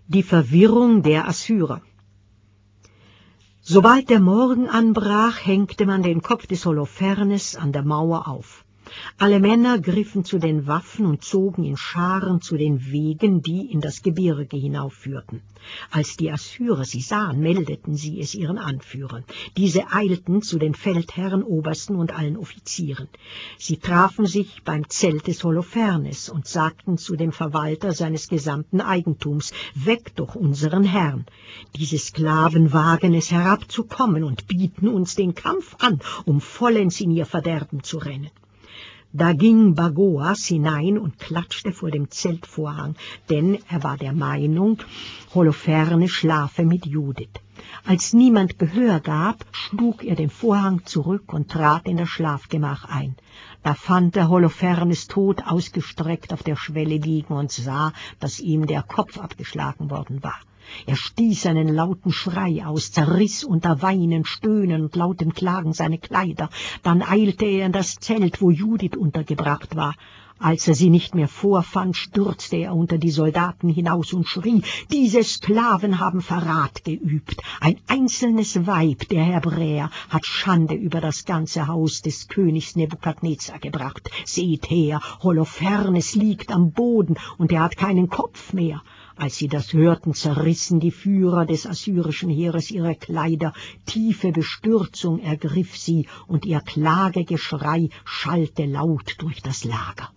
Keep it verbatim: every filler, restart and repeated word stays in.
Die Verwirrung der Assyrer. Sobald der Morgen anbrach, hängte man den Kopf des Holofernes an der Mauer auf. Alle Männer griffen zu den Waffen und zogen in Scharen zu den Wegen, die in das Gebirge hinaufführten. Als die Assyrer sie sahen, meldeten sie es ihren Anführern. Diese eilten zu den Feldherren, Obersten und allen Offizieren. Sie trafen sich beim Zelt des Holofernes und sagten zu dem Verwalter seines gesamten Eigentums: »Weckt doch unseren Herrn! Diese Sklaven wagen es herabzukommen und bieten uns den Kampf an, um vollends in ihr Verderben zu rennen.« Da ging Bagoas hinein und klatschte vor dem Zeltvorhang, denn er war der Meinung, Holofernes schlafe mit Judith. Als niemand Gehör gab, schlug er den Vorhang zurück und trat in das Schlafgemach ein. Da fand er Holofernes tot ausgestreckt auf der Schwelle liegen und sah, dass ihm der Kopf abgeschlagen worden war. Er stieß einen lauten Schrei aus, zerriss unter Weinen, Stöhnen und lautem Klagen seine Kleider. Dann eilte er in das Zelt, wo Judith untergebracht war. Als er sie nicht mehr vorfand, stürzte er unter die Soldaten hinaus und schrie: »Diese Sklaven haben Verrat geübt. Ein einzelnes Weib, der Hebräer, hat Schande über das ganze Haus des Königs Nebukadnezar gebracht. Seht her, Holofernes liegt am Boden, und er hat keinen Kopf mehr.« Als sie das hörten, zerrissen die Führer des assyrischen Heeres ihre Kleider. Tiefe Bestürzung ergriff sie, und ihr Klagegeschrei schallte laut durch das Lager.